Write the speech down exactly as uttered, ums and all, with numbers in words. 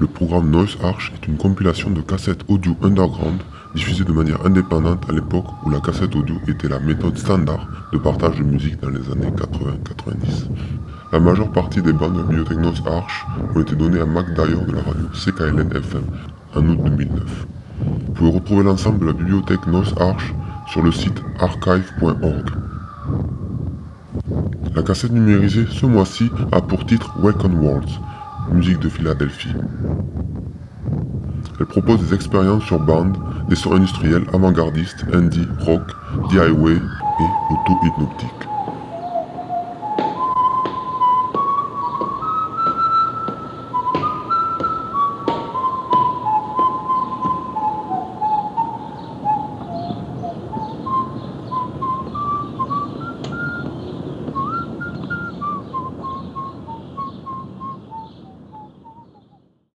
Le programme Noise Arch est une compilation de cassettes audio underground diffusées de manière indépendante à l'époque où la cassette audio était la méthode standard de partage de musique dans les années quatre-vingts quatre-vingt-dix. La majeure partie des bandes de la bibliothèque Noise Arch ont été données à Mac Dyer de la radio C K L N F M en août deux mille neuf. Vous pouvez retrouver l'ensemble de la bibliothèque Noise Arch sur le site archive point org. La cassette numérisée ce mois-ci a pour titre Wake on Worlds, musique de Philadelphie. Elle propose des expériences sur bande, des sons industriels avant-gardistes, indie, rock, D I Y et auto-hypnotique.